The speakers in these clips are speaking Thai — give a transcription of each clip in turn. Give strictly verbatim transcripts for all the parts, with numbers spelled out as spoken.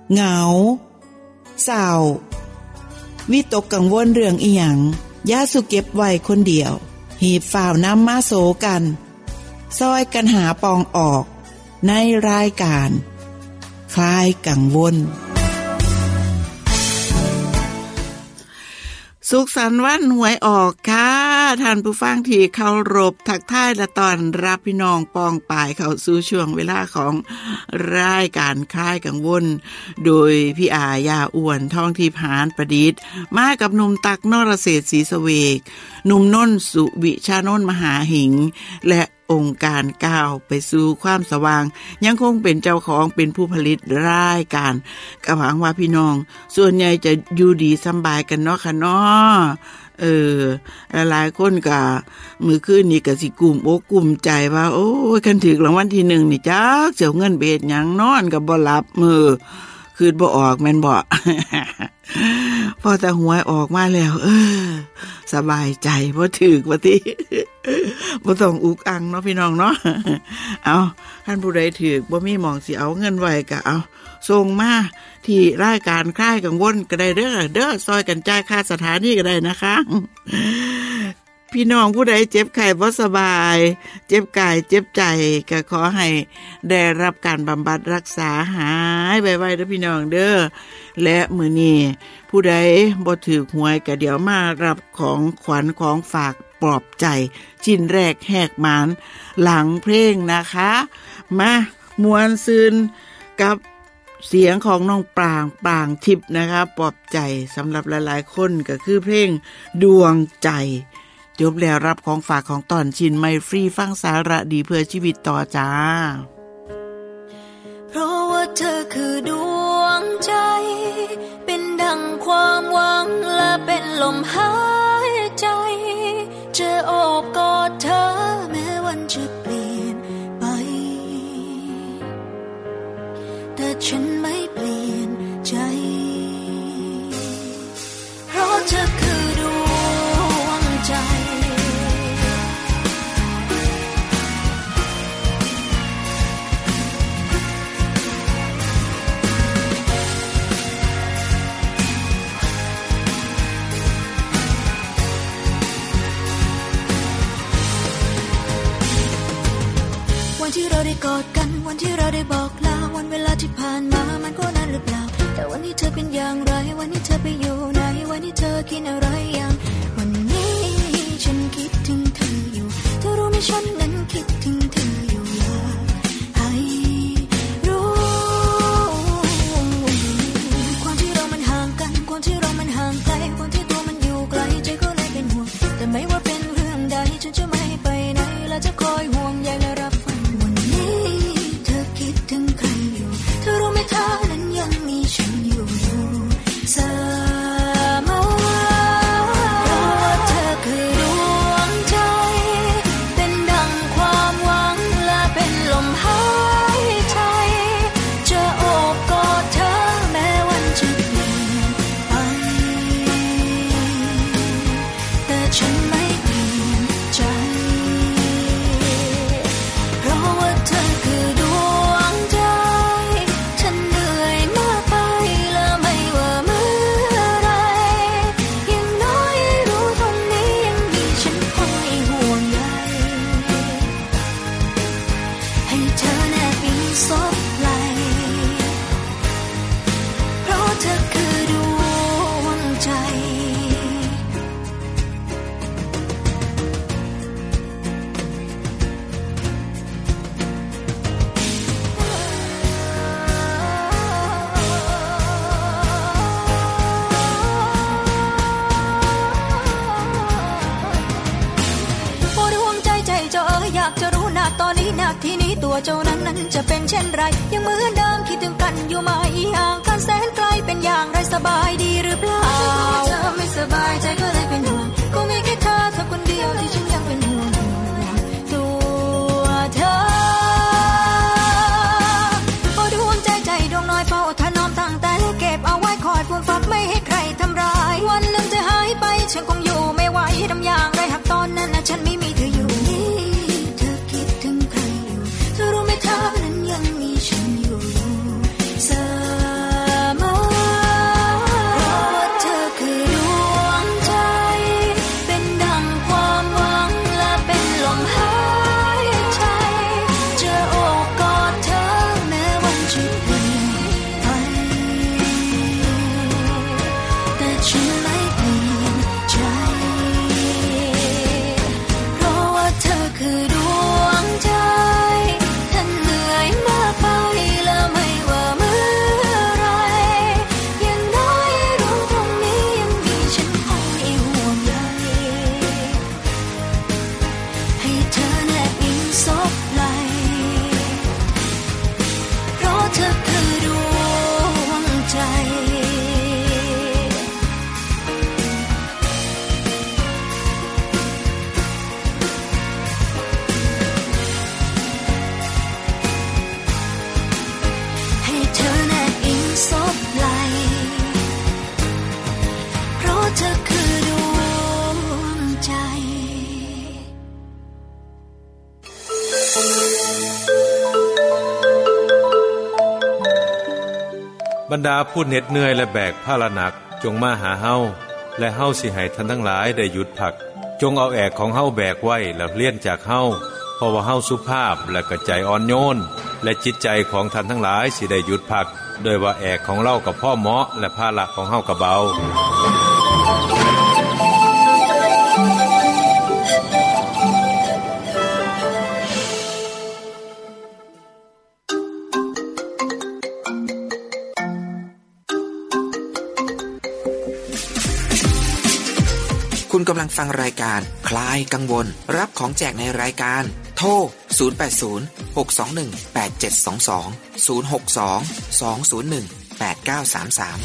เหงาเศร้าวิตกกังวลเรื่องอีหยังอย่าสุเก็บไว้คนเดียวหีบฝ่าวนำมาโสกันซอยกันหาปองออกในรายการคลายกังวลสุขสันต์วันหวยออกค่ะท่านผู้ฟังที่เคารพทักทายและต้อนรับพี่น้องปองปายเข้าสู่ช่วงเวลาของรายการคลายกังวลโดยพี่อายาอ้วนท่องทิพย์หานประดิษฐ์มากับหนุ่มตักนรเศรษฐ์ศรีสเวกหนุ่มน้นสุวิชานนท์มหาหิงและองค์การก้าวไปสู่ความสว่างยังคงเป็นเจ้าของเป็นผู้ผลิตรายการก็หวังว่าพี่น้องส่วนใหญ่จะอยู่ดีสบายกันเนาะค่ะเนาะเออหลายๆคนก็มื้อคืนนี้ก็สิกุ่มอกกุ่มใจว่าโอ้ยคันถึกรางวัลที่หนึ่งนี่จักเสียเงินไปเฮ็ดหยังนอนก็บ่หลับมื้อคืนบ่ออกแม่นบ่ พอแต่หวยออกมาแล้วเออสบายใจบ่ถึกว่าติบ่ต้องอุกอังเนาะพี่น้องเนาะเอาท่านผู้ใดถึกบ่มีหม้องสิเอาเงินไว้ก็เอาส่งมาที่รายการคลายกังวลก็ได้เด้อเด้อซอยกันจ่ายค่าสถานที่ก็ได้นะคะพี่น้องผู้ใดเจ็บไข้บ่สบายเจ็บกายเจ็บใจก็ขอให้ได้รับการบำบัดรักษาหายไวๆเด้อพี่น้องเด้อและมื้อนี้ผู้ใดบ่ถูกหวยก็เดี๋ยวมารับของขวัญของฝากปลอบใจชิ้นแรกแหกหมานหลังเพลงนะคะมามวนซืนกับเสียงของน้องปรางปรางทิพย์นะคะปลอบใจสำหรับหลายๆคนก็คือเพลงดวงใจจบแล้วรับของฝากของตอนชินไม่ฟรีฟังสาระดีเพื่อชีวิตต่อจ้าเพราะว่าเธอคือดวงใจเป็นดั่งความหวังและเป็นลมหายใจจะโอบกอดเธอแม้วันจะเปลี่ยนไปแต่ฉันไม่เปลี่ยนใจเพราะเธอคือดวงใจวันที่เราได้กอดกันวันที่เราได้บอกลาวันเวลาที่ผ่านมามันก็นานหรือเปล่าแต่วันนี้เธอเป็นอย่างไรวันนี้เธอไปอยู่ไหนวันนี้เธอกินอะไรยังวันนี้ฉันคิดถึงเธออยู่เธอรู้ไหมฉันนั้นคิดถึงเธออยู่อยากให้รู้ความที่เรามันห่างกันความที่เรามันห่างไกลความที่ตัวมันอยู่ไกลใจก็เลยเป็นห่วงแต่ไม่ว่าเป็นเรื่องใดฉันจะไม่ไปไหนและจะคอยห่วงใยและรับฟังวันนี้เธอคิดถึงใครอยู่เธอรู้ไหมเธอนั้นยังมีฉันอยู่เสมอเพราะว่าเธอคือดวงใจเป็นดั่งความหวังและเป็นลมหายใจจะโอบกอดเธอแม้วันจะเปลี่ยนไปแต่ฉันไม่เปลี่ยนใจเพราะว่าเธอคือดวงใจฉันเหนื่อยมากไปและไม่ว่าเมื่อไรอย่างน้อยรู้ตรงนี้ยังมีฉันคอยห่วงใยให้เธอแนบอิงซบไหลเพราะเธอคือดวงใจโอ้ดวงใจใจเจ้าเอ๋ยอยากจะรู้นาตอนนี้นาทีนี้ตัวเจ้านั้นนั้นจะเป็นเช่นไรยังเหมือนเดิมคิดถึงกันอยู่ไหมห่างกันแสนไกลเป็นอย่างไรสบายดีหรือเปล่าเธอไม่สบายใจก็เลยเป็นห่วงก็มีแค่เธอเธอคนเดียวที่ฉันยังเป็นห่วงตัวเธอโอ้ดวงใจใจดวงน้อยเฝ้าถนอมตั้งแต่เก็บเอาไว้คอยฟูมฟักไม่ให้ใครทำร้ายวันหนึ่งเธอหายไปฉันคงอยู่ไม่ไหวทำอย่างไรหากตอนนั้นนะฉันไม่มีเธออยู่เธอคิดถึงใครอยู่เธอรู้ไหมเธอนั้นยังมีฉันอยู่เสมอฉันไม่เปลี่ยนใจเพราะว่าเธอคือดวงใจท่านเหนื่อยมากไปแล้วไม่ว่าเมื่อไรอย่างน้อยรู้ตรงนี้ยังมีฉันคอยห่วงใยให้เธอแนบอิงซบไหลเพราะเธอคือดวงใจให้เธอแนบอิงซบไหลเพราะเธอคือดวงใจบรรดาผู้เหน็ดเหนื่อยและแบกภาระหนักจงมาหาเฮาและเฮาสิให้ท่านทั้งหลายได้หยุดพักจงเอาแอกของเฮาแบกไว้แล้วเลี่ยนจากเฮาเพราะว่าเฮาสุภาพและก็ใจอ่อนโยนและจิตใจของท่านทั้งหลายสิได้หยุดพักโดยว่าแอกของเรากับพ่อเหมาะและภาระของเฮาก็เบาคุณกำลังฟังรายการคลายกังวลรับของแจกในรายการโทรศูนย์ แปด ศูนย์ หก สอง หนึ่ง แปด เจ็ด สอง สอง ศูนย์ หก สอง สอง ศูนย์ หนึ่ง แปด เก้า สาม สาม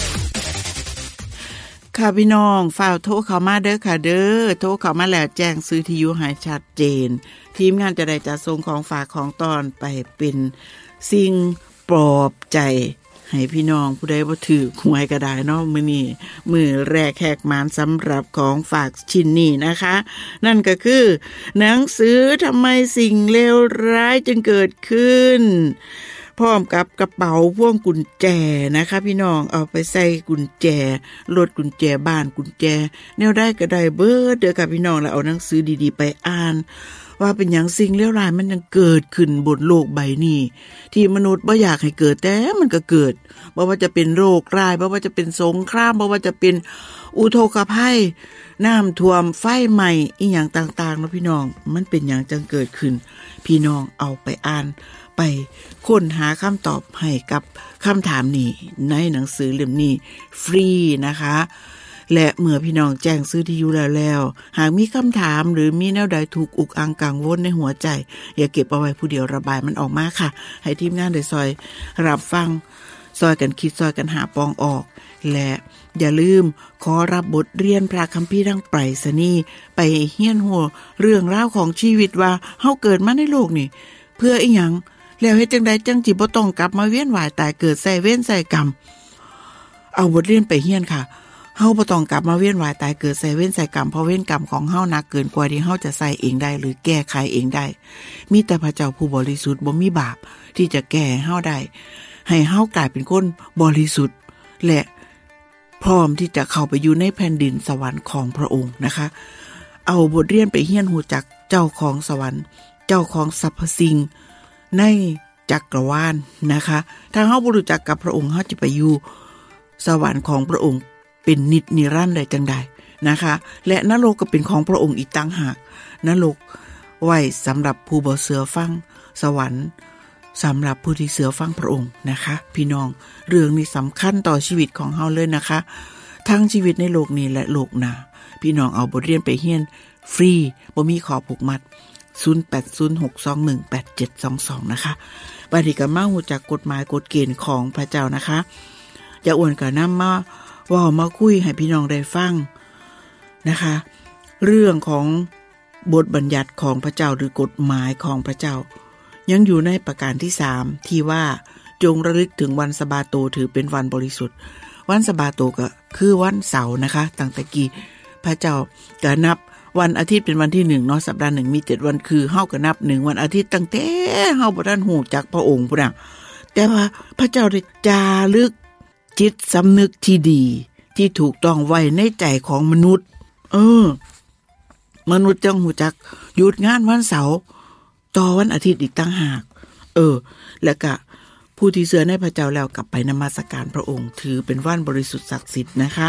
ค่ะพี่น้องฝากโทรเข้ามาเด้อค่ะเด้อโทรเข้ามาแล้วแจ้งซื้อที่อยู่ให้ชัดเจนทีมงานจะได้จัดส่งของฝากของตอนไปเป็นสิ่งปลอบใจให้พี่น้องผู้ใดบ่ถือหวยก็ได้เนาะมื้อนี้มื้อแรกแขกมานสำหรับของฝากชิ้นนี้นะคะนั่นก็คือหนังสือทำไมสิ่งเลวร้ายจึงเกิดขึ้นพร้อมกับกระเป๋าพวงกุญแจนะคะพี่น้องเอาไปใส่กุญแจรถกุญแจบ้านกุญแจแนวได้ก็ได้เบิดเด้อค่ะพี่น้องแล้วเอาหนังสือดีๆไปอ่านว่าเป็นหยังสิ่งเลวร้ายมันยังเกิดขึ้นบนโลกใบนี้ที่มนุษย์บ่อยากให้เกิดแต่มันก็เกิดบ่ว่าจะเป็นโรคร้ายบ่ว่าจะเป็นสงครามบ่ว่าจะเป็นอุทกภัยน้ำท่วมไฟไหม้อีหยังต่างๆเนาะพี่น้องมันเป็นหยังจังเกิดขึ้นพี่น้องเอาไปอ่านไปค้นหาคำตอบให้กับคำถามนี้ในหนังสือเล่มนี้ฟรีนะคะและเมื่อพี่น้องแจ้งซื้อที่อยู่แล้วแล้วหากมีคำถามหรือมีแนวใดถูกอุกอังกังวลในหัวใจอย่าเก็บเอาไว้ผู้เดียวระบายมันออกมาค่ะให้ทีมงานได้ซอยรับฟังซอยกันคิดซอยกันหาปองออกและอย่าลืมขอรับบทเรียนพระคัมภีร์ทางไปรษณีย์ไปเฮียนหัวเรื่องราวของชีวิตว่าเฮาเกิดมาในโลกนี่เพื่ออีหยังแล้วเฮ็ดจังไดจังสิบ่ต้องกลับมาเวียนว่ายตายเกิดใส่เวรใส่กรรมเอาบทเรียนไปเฮียนค่ะเฮาบ่ต้องกลับมาเวียนว่ายตายเกิดใส่เวรใส่กรรมเพราะเวรกรรมของเฮาหนักเกินกว่าที่เฮาจะใส่เองได้หรือแก้ไขเองได้มีแต่พระเจ้าผู้บริสุทธิ์บ่มีบาปที่จะแก้ให้เฮาได้ให้เฮากลายเป็นคนบริสุทธิ์และพร้อมที่จะเข้าไปอยู่ในแผ่นดินสวรรค์ของพระองค์นะคะเอาบทเรียนไปเฮียนฮู้จักเจ้าของสวรรค์เจ้าของสรรพสิ่งในจักรวาลนะคะถ้าเฮาบ่รู้จักกับพระองค์เฮาจะไปอยู่สวรรค์ของพระองค์เป็นนิจนิรันดร์ได้จังใดนะคะและนรกก็เป็นของพระองค์อีกต่างหากนรกไว้สำหรับผู้บ่เชื่อฟังสวรรค์สำหรับผู้ที่เชื่อฟังพระองค์นะคะพี่น้องเรื่องนี้สำคัญต่อชีวิตของเฮาเลยนะคะทั้งชีวิตในโลกนี้และโลกหน้าพี่น้องเอาบทเรียนไปเรียนฟรีบ่มีข้อผูกมัดศูนย์ แปด ศูนย์ หก สอง หนึ่ง แปด เจ็ด สอง สองนะคะบัดนี้ก็มาฮู้จักกฎหมายกฎเกณฑ์ของพระเจ้านะคะอย่าอ้วนก็นำมาเว้ามาคุยให้พี่น้องได้ฟังนะคะเรื่องของบทบัญญัติของพระเจ้าหรือกฎหมายของพระเจ้ายังอยู่ในประการที่สามที่ว่าจงระลึกถึงวันสะบาโตถือเป็นวันบริสุทธิ์วันสะบาโตก็คือวันเสาร์นะคะตั้งแต่กี้พระเจ้าก็นับวันอาทิตย์เป็นวันที่หนึ่งเนาะสัปดาห์หนึ่งมีเจ็ดวันคือเฮาก็นับหนึ่งวันอาทิตย์ตั้งแต่เฮาบ่ทันฮู้จักพระองค์พุ่นน่ะแต่ว่าพระเจ้าได้จารึกจิตสำนึกที่ดีที่ถูกต้องไว้ในใจของมนุษย์เออมนุษย์จังฮู้จักหยุดงานวันเสาร์ต่อวันอาทิตย์อีกต่างหากเออแล้วก็ผู้ที่เชื่อในพระเจ้าแล้วกลับไปนมัสการพระองค์ถือเป็นวันบริสุทธิ์ศักดิ์สิทธิ์นะคะ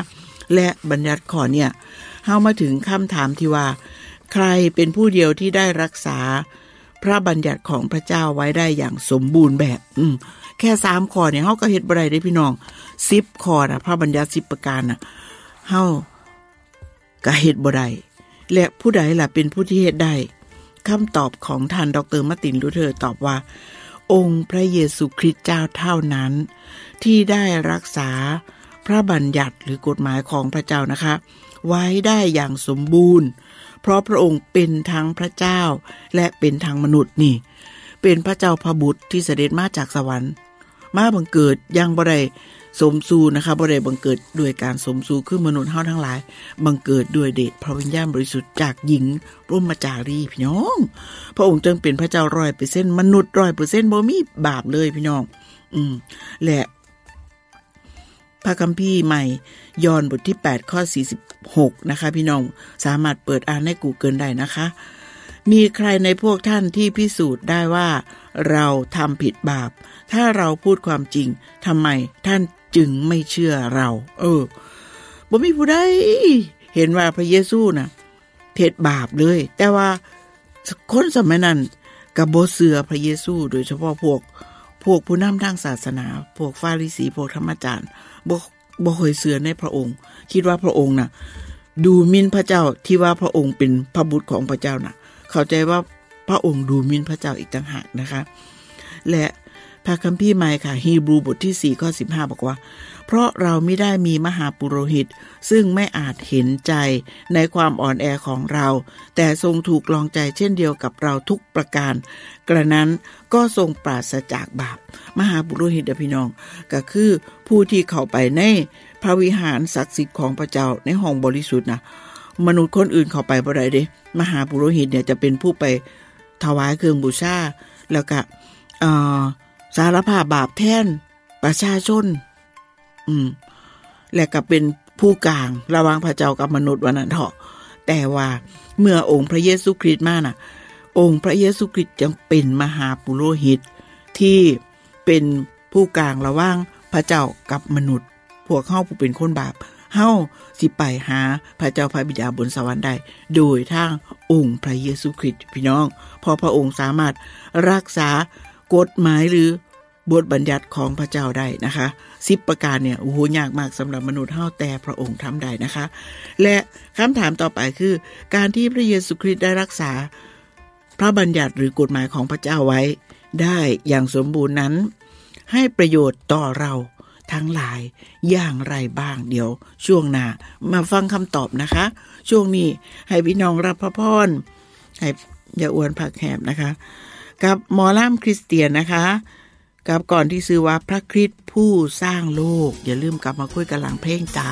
และบัญญัติข้อเนี่ยเฮามาถึงคำถามที่ว่าใครเป็นผู้เดียวที่ได้รักษาพระบัญญัติของพระเจ้าไว้ได้อย่างสมบูรณ์แบบอืมแค่สามข้อเนี่ยเฮาก็เฮ็ดบ่ได้เด้พี่น้องสิบข้อน่ะพระบัญญัติสิบประการน่ะเฮาก็เฮ็ดบ่ได้และผู้ใดล่ะเป็นผู้ที่เฮ็ดได้คำตอบของท่านดร.มาร์ตินลูเทอร์ตอบว่าองค์พระเยซูคริสต์เจ้าเท่านั้นที่ได้รักษาพระบัญญัติหรือกฎหมายของพระเจ้านะคะไว้ได้อย่างสมบูรณ์เพราะพระองค์เป็นทั้งพระเจ้าและเป็นทั้งมนุษย์นี่เป็นพระเจ้าพระบุตรที่เสด็จมาจากสวรรค์มาบังเกิดยังบ่ได้สมสู่นะคะบ่ได้บังเกิดด้วยการสมสู่คือมนุษย์เฮาทั้งหลายบังเกิดด้วยเดชพระวิญญาณบริสุทธิ์จากหญิงพรหมจารีพี่น้องพระองค์จึงเป็นพระเจ้า ร้อยเปอร์เซ็นต์ มนุษย์ ร้อยเปอร์เซ็นต์ บ่มีบาปเลยพี่น้องอืมและพระคัมภีร์ใหม่ยอห์นบทที่แปดข้อสี่สิบหกนะคะพี่น้องสามารถเปิดอ่านใน Google ได้นะคะมีใครในพวกท่านที่พิสูจน์ได้ว่าเราทำผิดบาปถ้าเราพูดความจริงทำไมท่านจึงไม่เชื่อเราเออบ่มีผู้ใดเห็นว่าพระเยซูน่ะเฮ็ดบาปเลยแต่ว่าคนสมัยนั้นก็บ่เชื่อพระเยซูโดยเฉพาะพวกพวกผู้นำทางศาสนาพวกฟาริสีพวกธรรมจารย์บ่บ่เคยเชื่อในพระองค์คิดว่าพระองค์น่ะดูหมิ่นพระเจ้าที่ว่าพระองค์เป็นพระบุตรของพระเจ้าน่ะเข้าใจว่าพระองค์ดูหมิ่นพระเจ้าอีกต่างหากนะคะและพระคัมภีร์ใหม่ค่ะฮีบรูบทที่สี่ข้อสิบห้าบอกว่าเพราะเราไม่ได้มีมหาปุโรหิตซึ่งไม่อาจเห็นใจในความอ่อนแอของเราแต่ทรงถูกลองใจเช่นเดียวกับเราทุกประการกระนั้นก็ทรงปราศจากบาปมหาปุโรหิตเด้อพี่น้องก็คือผู้ที่เข้าไปในพระวิหารศักดิ์สิทธิ์ของพระเจ้าในห้องบริสุทธิ์นะมนุษย์คนอื่นเข้าไปบ่ได้เด้มหาปุโรหิตเนี่ยจะเป็นผู้ไปถวายเครื่องบูชาแล้วก็เอ่อสารภาพบาปแทนประชาชนอืมและก็เป็นผู้กลางระหว่างพระเจ้ากับมนุษย์ว่านั้นเถาะแต่ว่าเมื่อองค์พระเยซูคริสต์มาน่ะองค์พระเยซูคริสต์จึงเป็นมหาปุโรหิตที่เป็นผู้กลางระหว่างพระเจ้ากับมนุษย์พวกเฮาผู้เป็นคนบาปเฮาสิไปหาพระเจ้าพระบิดาบนสวรรค์ได้โดยทางองค์พระเยซูคริสต์พี่น้องเพราะพระองค์สามารถรักษากฎหมายหรือบทบัญญัติของพระเจ้าได้นะคะสิบประการเนี่ยโอ้โหยากมากสำหรับมนุษย์เฮาแต่พระองค์ทำได้นะคะและคำถามต่อไปคือการที่พระเยซูคริสต์ได้รักษาพระบัญญัติหรือกฎหมายของพระเจ้าไว้ได้อย่างสมบูรณ์นั้นให้ประโยชน์ต่อเราทั้งหลายอย่างไรบ้างเดี๋ยวช่วงหน้ามาฟังคำตอบนะคะช่วงนี้ให้พี่น้องรับพระพรให้อย่าอวนผักแหบนะคะกับหมอล่ำคริสเตียนนะคะกับก่อนที่ชื่อว่าพระคริสต์ผู้สร้างโลกอย่าลืมกลับมาคุยกันหลังเพลงจ้า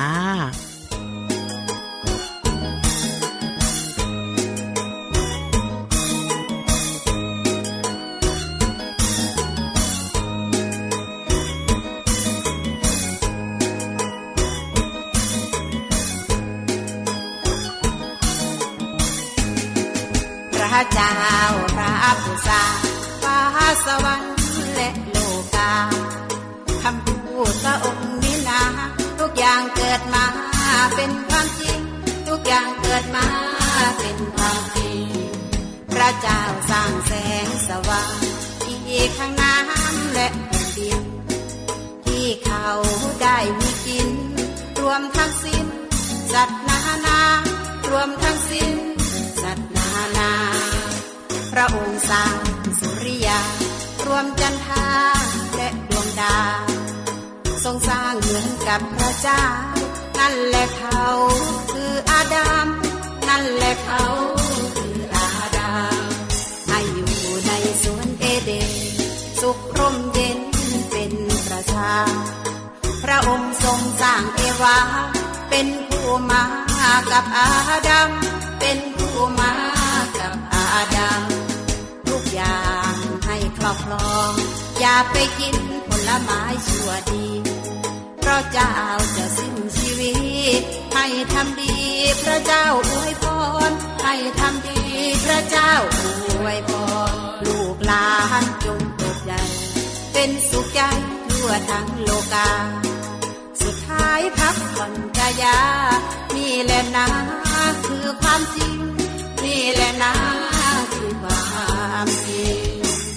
พระเจ้าพระผู้สร้างฟ้าสวรรค์และโลกาคำพูดพระองค์นี้นาทุกอย่างเกิดมาเป็นความจริงทุกอย่างเกิดมาเป็นความจริงพระเจ้าสร้างแสงสว่างที่ข้างน้ำและแผ่นดินที่เขาได้มีกินรวมทั้งสิ้นสัตว์นานารวมทั้งสิ้นสัตว์นานาพระองค์สร้างสุริยารวมจันทราและดวงดาวทรงสร้างเหมือนกับพระเจ้านั่นแหละเขาคืออาดัมนั่นแหละเขาคืออาดัมให้อยู่ในสวนเอเดนสุขร่มเย็นเป็นประชาพระองค์ทรงสร้างเอวาเป็นผู้มากับอาดัมเป็นผู้มากับอาดัมทุกอย่างให้ครอบครองอย่าไปกินผลไม้ชั่วดีเพราะเจ้าจะสิ้นชีวิตให้ทำดีพระเจ้าอวยพรให้ทำดีพระเจ้าอวยพรลูกหลานจงเติบใหญ่เป็นสุขใจทั่วทั้งโลกาสุดท้ายพักผ่อนกายานี่แหละนะคือความจริงนี่แหละนะคือความจริง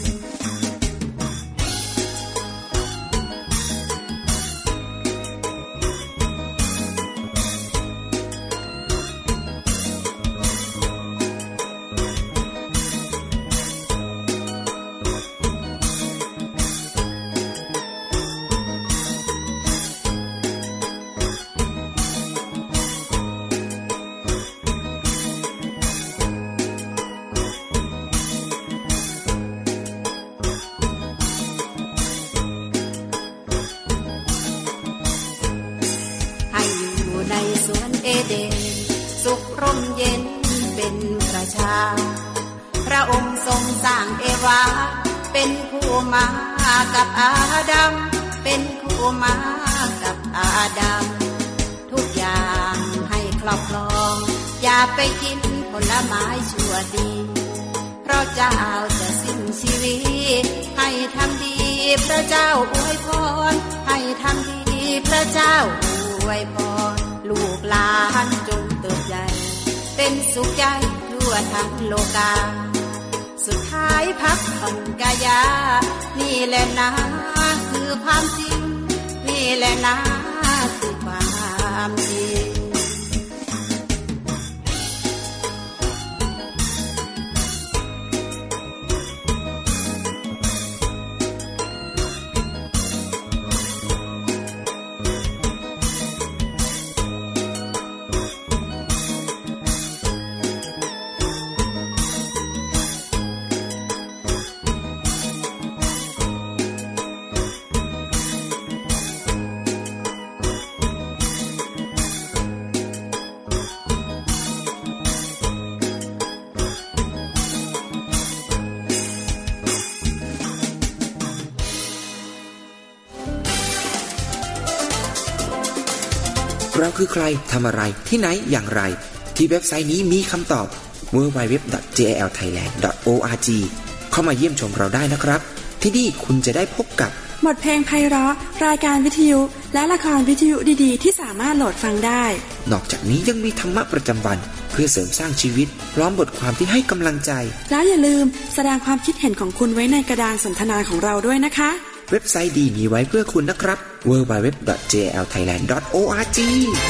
สุขร่มเย็นเป็นประชาพระองค์ทรงสร้างเอวาเป็นคู่มากับอาดัมเป็นคู่มากับอาดัมทุกอย่างให้ครอบครองอย่าไปกินผลไม้ชั่วดีเพราะเจ้าจะสิ้นชีวิตให้ทำดีพระเจ้าอวยพรให้ทำดีพระเจ้าอวยพรลูกหลานจงเติบใหญ่เป็นสุขใจทั่วทั้งโลกาสุดท้ายพักผ่อนกายานี่แหละนะคือความจริงนี่แหละนะคือความจริงเราคือใครทำอะไรที่ไหนอย่างไรที่เว็บไซต์นี้มีคำตอบ ดับเบิลยู ดับเบิลยู ดับเบิลยู ดอท เจ แอล ไทยแลนด์ ดอท โอ อาร์ จี เข้ามาเยี่ยมชมเราได้นะครับที่นี่คุณจะได้พบกับบทเพลงไพเราะรายการวิทยุและละครวิทยุดีๆที่สามารถโหลดฟังได้นอกจากนี้ยังมีธรรมะประจำวันเพื่อเสริมสร้างชีวิตพร้อมบทความที่ให้กำลังใจแล้วอย่าลืมแสดงความคิดเห็นของคุณไว้ในกระดานสนทนาของเราด้วยนะคะเว็บไซต์ดีมีไว้เพื่อคุณนะครับ ดับเบิลยู ดับเบิลยู ดับเบิลยู ดอท เจ แอล ไทยแลนด์ ดอท โอ อาร์ จี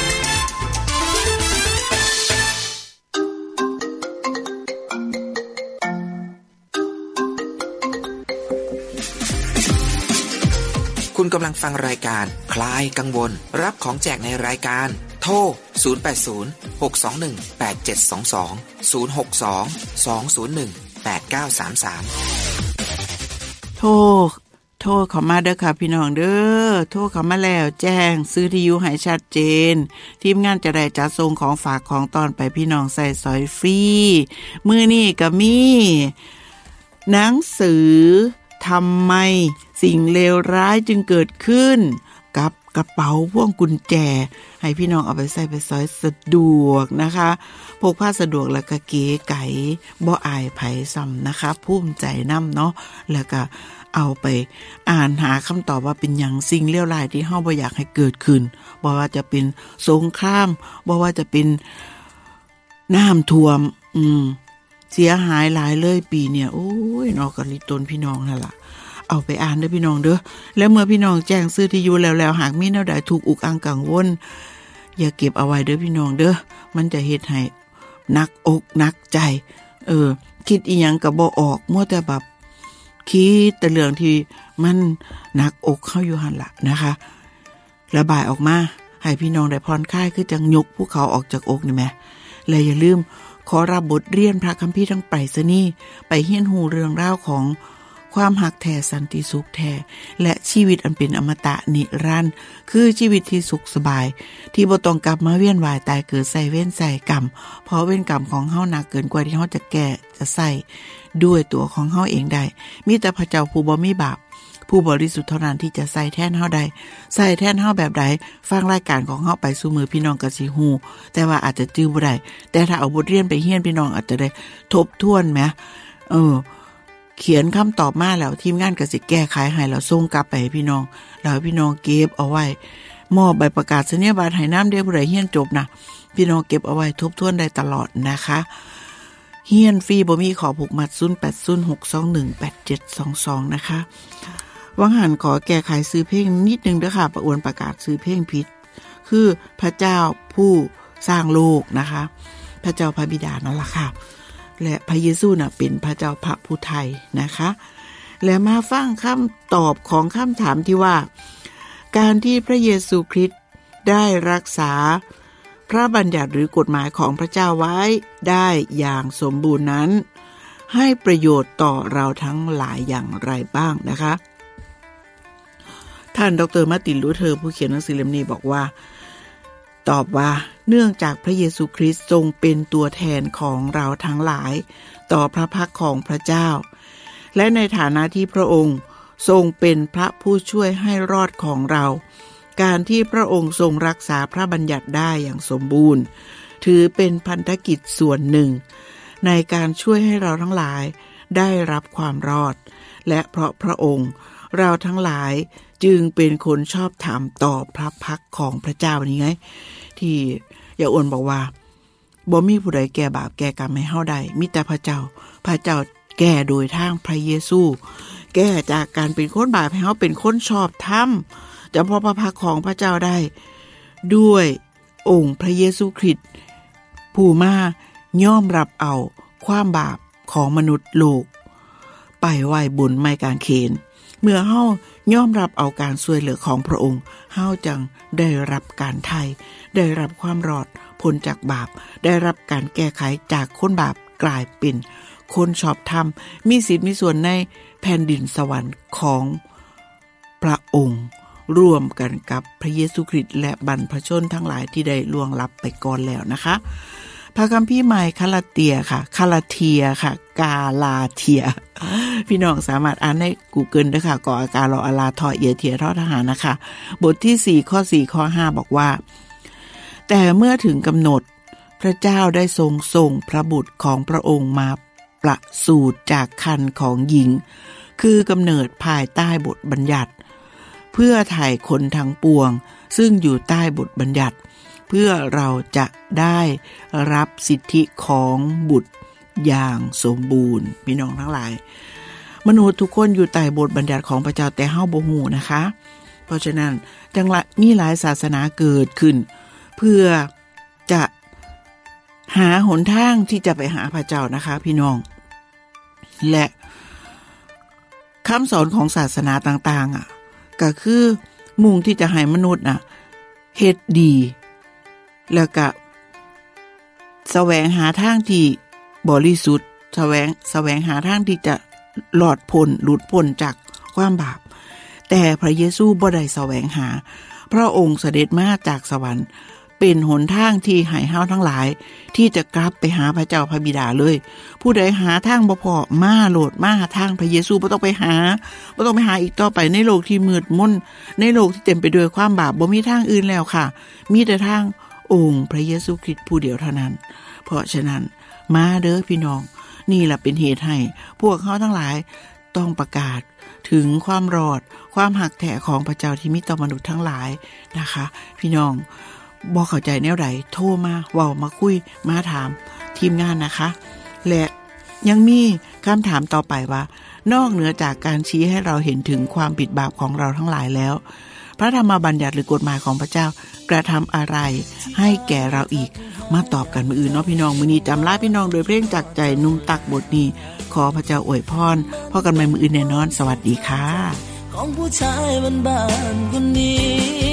คุณกำลังฟังรายการคลายกังวลรับของแจกในรายการโทรศูนย์ แปด ศูนย์ หก สอง หนึ่ง แปด เจ็ด สอง สอง ศูนย์ หก สอง สอง ศูนย์ หนึ่ง แปด เก้า สาม สามโทรโทรเข้ามาเด้อค่ะพี่น้องเด้อโทรเข้ามาแล้วแจ้งซื้อที่อยู่ให้ชัดเจนทีมงานจะได้จัดส่งของฝากของตอนไปพี่น้องใส่สอยฟรีมื้อนี้ก็มีหนังสือทำไมสิ่งเลวร้ายจึงเกิดขึ้นกับกระเป๋าพวงกุญแจให้พี่น้องเอาไปใส่ไปซอยสะดวกนะคะพกพาสะดวกแล้วก็เก๋ไก๋บ่อายไผซ้ำนะคะภูมิใจนำเนาะแล้วก็เอาไปอ่านหาคำตอบว่าเป็นหยังสิ่งเลวร้ายที่เฮาบ่อยากให้เกิดขึ้นบ่ว่าจะเป็นสงครามบ่ว่าจะเป็นน้ำท่วมอืมเสียหายหลายเลยปีเนี่ยโอ้ยนอกกะลิตนพี่น้องนั่นล่ะเอาไปอ่านเด้อพี่น้องเด้อแล้วเมื่อพี่น้องแจ้งซื้อที่อยู่แล้วแล้วหากมีแนวใดถูกอุกอังกังวลอย่าเก็บเอาไว้เด้อพี่น้องเด้อมันจะเฮ็ดให้หนักอกหนักใจเออคิดอีหยังก็บ่ออกมัวแต่แบบคิดแต่เรื่องที่มันหนักอกเข้าอยู่หั่นล่ะนะคะระบายออกมาให้พี่น้องได้ผ่อนคลายคือจังยกภูเขาออกจากอกนี่แหมและอย่าลืมขอรับบทเรียนพระคัมภีร์ทั้งไปรษณีย์ไปเรียนรู้เรื่องราวของความหักแท้สันติสุขแท้และชีวิตอันเป็นอมตะนิรันดร์คือชีวิตที่สุขสบายที่บ่ต้องกลับมาเวียนว่ายตายเกิดใส่เวรใส่กรรมเพราะเวรกรรมของเฮาหนักเกินกว่าที่เฮาจะแก้จะใส่ด้วยตัวของเฮาเองได้มีแต่พระเจ้าผู้บ่มีบาปผู้บริสุทธิ์เท่านั้นที่จะใส่แทนเฮาได้ใส่แทนเฮาแบบใดฟังรายการของเฮาไปสู่มือพี่น้องก็สิฮู้แต่ว่าอาจจะจื้อบ่ได้แต่ถ้าเอาบทเรียนไปเรียนพี่น้องอาจจะได้ทบทวนแหมเออเขียนคำตอบมาแล้วทีมงานก็สิแก้ไขให้แล้วส่งกลับไปให้พี่น้องแล้วพี่น้องเก็บเอาไว้มอบใบประกาศนียบัตรให้นำเด้อผู้ใดเรียนจบนะพี่น้องเก็บเอาไว้ทบทวนได้ตลอดนะคะเรียนฟรีบ่มีขอผูกมัดศูนย์ แปด ศูนย์ หก สอง หนึ่ง แปด เจ็ด สอง สองนะคะวังหันขอแก้ไขซื้อเพลงนิดนึงเด้อค่ะประอวนประกาศซื้อเพลงผิดคือพระเจ้าผู้สร้างโลกนะคะพระเจ้าพระบิดานั่นล่ะค่ะและพระเยซูน่ะเป็นพระเจ้าพระผู้ไทยนะคะและมาฟังคำตอบของคำถามที่ว่าการที่พระเยซูคริสต์ได้รักษาพระบัญญัติหรือกฎหมายของพระเจ้าไว้ได้อย่างสมบูรณ์นั้นให้ประโยชน์ต่อเราทั้งหลายอย่างไรบ้างนะคะท่านดร.มาร์ติน ลูเทอร์ผู้เขียนหนังสือเล่มนี้บอกว่าตอบว่าเนื่องจากพระเยซูคริสต์ทรงเป็นตัวแทนของเราทั้งหลายต่อพระพักของพระเจ้าและในฐานะที่พระองค์ทรงเป็นพระผู้ช่วยให้รอดของเราการที่พระองค์ทรงรักษาพระบัญญัติได้อย่างสมบูรณ์ถือเป็นพันธกิจส่วนหนึ่งในการช่วยให้เราทั้งหลายได้รับความรอดและเพราะพระองค์เราทั้งหลายจึงเป็นคนชอบธรรมต่อพระพักของพระเจ้านี่ไงที่อย่าอ้วนบอกว่าบ่มีผู้ใดแก้บาปแก้กรรมให้เฮาได้มีแต่พระเจ้าพระเจ้าแก้โดยทางพระเยซูแก้จากการเป็นคนบาปให้เฮาเป็นคนชอบธรรมจำเพาะพระพักของพระเจ้าได้ด้วยองค์พระเยซูคริสต์ผู้มายอมรับเอาความบาปของมนุษย์โลกไปไว้บนไม้กางเขนเมื่อเฮายอมรับเอาการช่วยเหลือของพระองค์เฮาจังได้รับการไถ่ได้รับความรอดพ้นจากบาปได้รับการแก้ไขจากคนบาปกลายเป็นคนชอบธรรมมีสิทธิ์มีส่วนในแผ่นดินสวรรค์ของพระองค์ร่วมกันกับพระเยซูคริสต์และบรรพชนทั้งหลายที่ได้ล่วงลับไปก่อนแล้วนะคะพระคัมภีร์ใหม่คาลาเตียค่ะคาลาเทียค่ะกาลาเทียพี่น้องสามารถอ่านใน Google ได้ค่ะกออากาลออาลาทอเอียเทียทอทหารนะคะบทที่สี่ข้อสี่ข้อห้าบอกว่าแต่เมื่อถึงกำหนดพระเจ้าได้ทรงส่งพระบุตรของพระองค์มาประสูติจากครรภ์ของหญิงคือกำเนิดภายใต้บทบัญญัติเพื่อไถ่คนทั้งปวงซึ่งอยู่ใต้บทบัญญัติเพื่อเราจะได้รับสิทธิของบุตรอย่างสมบูรณ์พี่น้องทั้งหลายมนุษย์ทุกคนอยู่ใต้บทบัญญัติของพระเจ้าแต่เฮาบ่ฮู้นะคะเพราะฉะนั้นจังละมีหลายศาสนาเกิดขึ้นเพื่อจะหาหนทางที่จะไปหาพระเจ้านะคะพี่น้องและคำสอนของศาสนาต่างๆอ่ะก็คือมุ่งที่จะให้มนุษย์น่ะเฮ็ดดีแล้วก็แสวงหาทางที่บริสุทธิ์แสวงแสวงหาทางที่จะหลอดพ้นหลุดพ้นจากความบาปแต่พระเยซูบ่ได้แสวงหาพระองค์เสด็จมาจากสวรรค์เป็นหนทางที่ให้เฮาทั้งหลายที่จะกลับไปหาพระเจ้าพระบิดาเลยผู้ใดหาทางบ่พอมาโลดมาหาทางพระเยซูบ่ต้องไปหาบ่ต้องไปหาอีกต่อไปในโลกที่มืดมนในโลกที่เต็มไปด้วยความบาปบ่มีทางอื่นแล้วค่ะมีแต่ทางองค์พระเยซูคริสต์ผู้เดียวเท่านั้นเพราะฉะนั้นมาเด้อพี่น้องนี่แหละเป็นเหตุให้พวกเขาทั้งหลายต้องประกาศถึงความรอดความหักแท้ของพระเจ้าที่มีต่อมนุษย์ทั้งหลายนะคะพี่น้องบ่เข้าใจแนวใดโทรมาเว้ามาคุยมาถามทีมงานนะคะและยังมีคำถามต่อไปว่านอกเหนือจากการชี้ให้เราเห็นถึงความผิดบาปของเราทั้งหลายแล้วพระธรรมบัญญัติหรือกฎหมายของพระเจ้ากระทำอะไรให้แก่เราอีกมาตอบกันมื้ออื่นเนาะพี่น้องมื้อนี้จำลาพี่น้องโดยเพลงจากใจนุ่มตักบทนี้ขอพระเจ้าอวยพรพบกันใหม่มื้ออื่นแน่นอนสวัสดีค่ะของผู้ชายบ้านๆคนนี้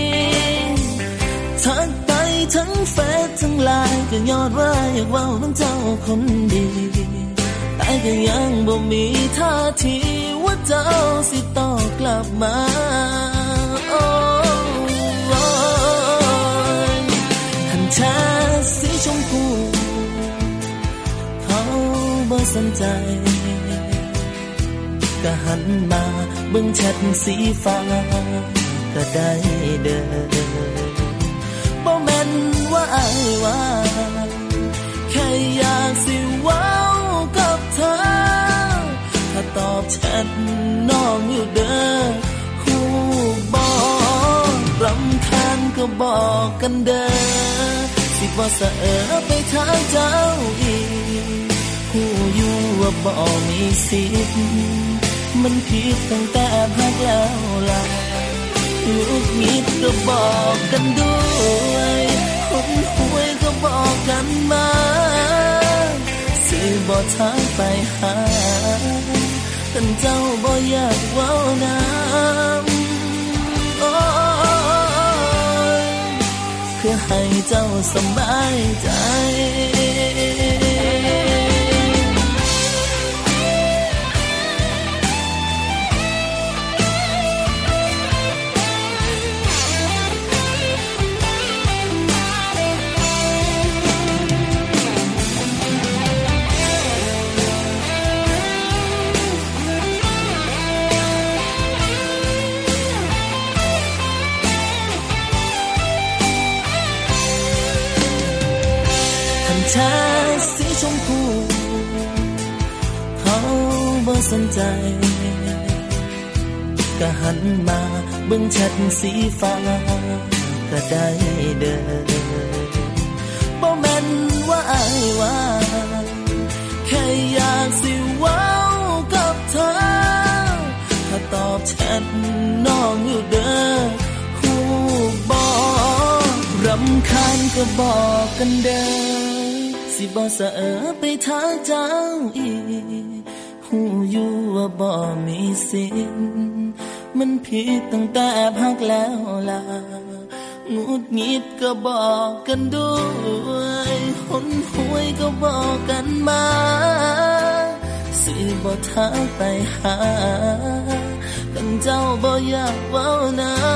ทักไปทั้งเฟซทั้งไลน์ก็ยอดว่าอยากเว้าน้ำเจ้าคนดีแต่ก็ยังบ่มีท่าทีว่าเจ้าสิตอบกลับมาโอ้ยหันแท้สีชมพูเขาบ่สนใจก็หันมาเบิ่งแชทสีฟ้าก็ได้เด้อบ่แม่นว่าอ้ายว่าแค่อยากสิเว้ากับเธอถ้าตอบแชทน้องอยู่เด้อคู่บ่รำคาญก็บอกกันเด้อสิบ่สะเออไปทางเจ้าอีกผู้อยู่ว่าบ่มีสิทธิ์มันผิดตั้งแต่พักแล้วล่ะลูกนิดก็บอกกันด้วยคนหวยก็บอกกันมาสิบ่ทางไปหาท่านเจ้าบ่อยากเว้าน้ำโอ้ยเพื่อให้เจ้าสบายใจชาสีชมพูเขาบ่สนใจก็หันมาเบิ่งแชทสีฟ้าก็ได้เด้อบ่แม่นว่าอ้ายว่าแค่อยากสิเว้ากับเธอถ้าตอบแชทน้องอยู่เด้อฮู้บ่รำคาญก็บอกกันเด้อสิบ่สะเออไปทางเจ้าอีกหูอยู่ว่าบ่มีสิทธิ์มันผิดตั้งแต่พักแล้วล่ะหงุดหงิดก็บอกกันด้วยคนหวยก็บอกกันมาสิบ่ทางไปหากันเจ้าบ่อยากเว้าน้ำ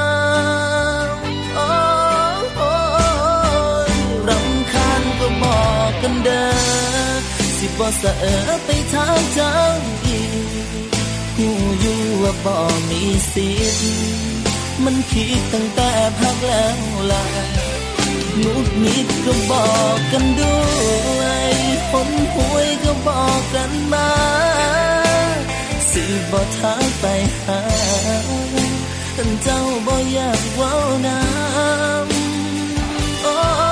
ก็บอกกันเด้อสิบ่สะเออไปทางเจ้าอีกหูอยู่ว่าบ่มีสิทธิ์มันผิดตั้งแต่พักแล้วล่ะหงุดหงิดก็บอกกันด้วยคนหวยก็บอกกันมาสิบ่ทางไปหากันเจ้าบ่อยากเว้าน้ำ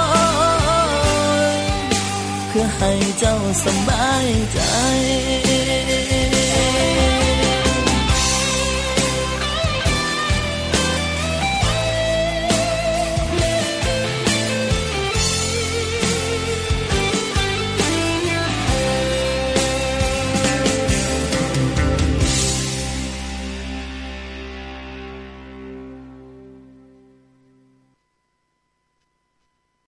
เพื่อให้เจ้าสบายใจ